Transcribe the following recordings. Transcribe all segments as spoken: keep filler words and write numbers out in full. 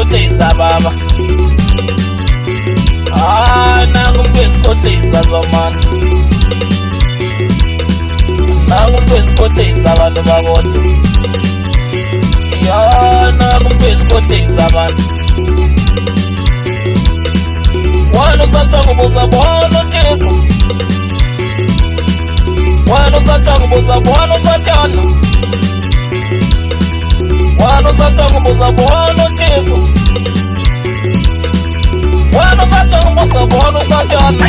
isikhothisa baba. Ah, nangu umuntu isikhothisa zomani. Nangu umuntu isikhothisa abantu bakothi. Ya, nangu umuntu isikhothisa abantu. Wena usathanga ubuza bona uThixo. Wena usathanga ubuza bona uSathana. Wena usathanga ubuza bona uThixo. Wena usathanga ubuza bona uSathana.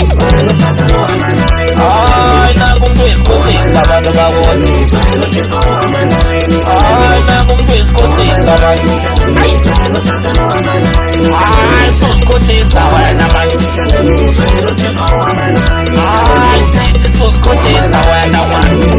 Hayi nangu umuntu isikhothisa abantu bakothi. Hayi nangu umuntu isikhothisa abantu. Hayi susikhothisa wena manje. Hayi susikhothisa wena manje.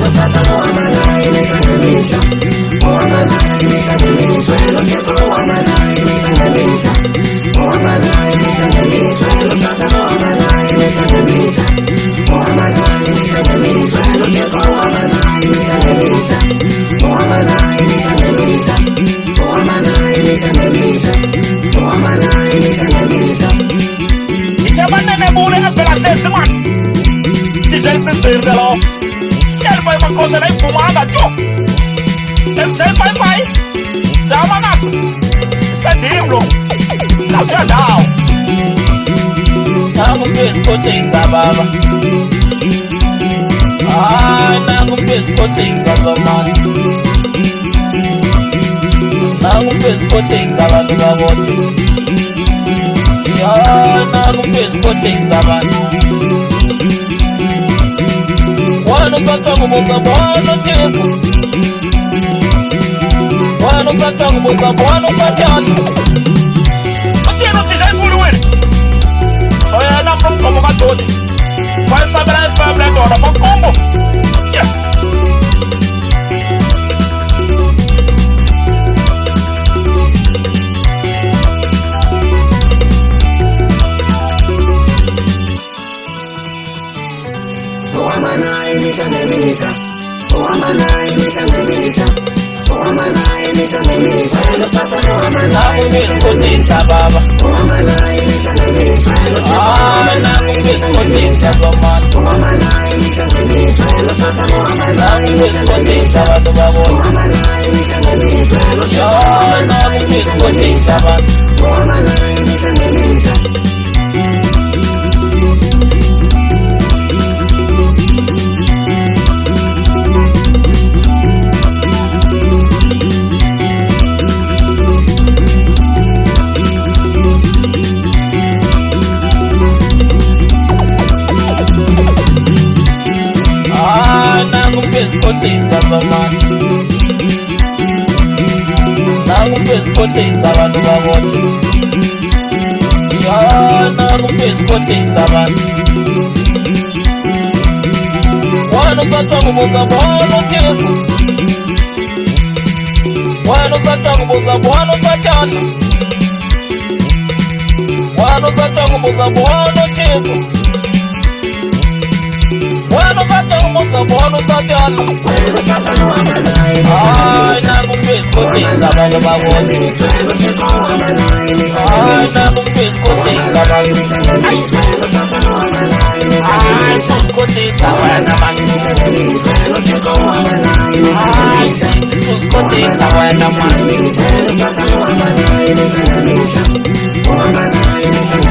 Sirgalo, serve uma coisa nem fumada, tio. Eu sei, pai, pai. Dá uma nasa. Isso é dimlo. Nacional. Nangu umuntu isikhothisa baba. Ah, nangu umuntu isikhothisa zomani. Nangu umuntu isikhothisa abantu bakothi. Ya, nangu umuntu isikhothisa abantu. Wena usathanga ubuza bona uThixo. Wena usathanga ubuza bona uSathana. Uthina uthi ayisuluwini. So yena mkhombo kaDodi. Wayesabela ifamily ndoda makombo. Yeah. Nangu umuntu isikhothisa baba. Ah, nangu umuntu isikhothisa zomani. Nangu umuntu isikhothisa abantu bakothi. Ya, nangu umuntu isikhothisa abantu. Isikhothisa zomani. Nangu umuntu isikhothisa abantu bakothi. Ya, nangu umuntu isikhothisa abantu. Wena usathanga ubuza bona uThixo. Wena usathanga ubuza bona uSathana. Wena usathanga ubuza bona uThixo. Wena usathanga ubuza bona uSathana. Hayi nangu umuntu isikhothisa abantu bakothi. Hayi nangu umuntu isikhothisa abantu. Hayi susikhothisa wena manje. Hayi susikhothisa wena manje.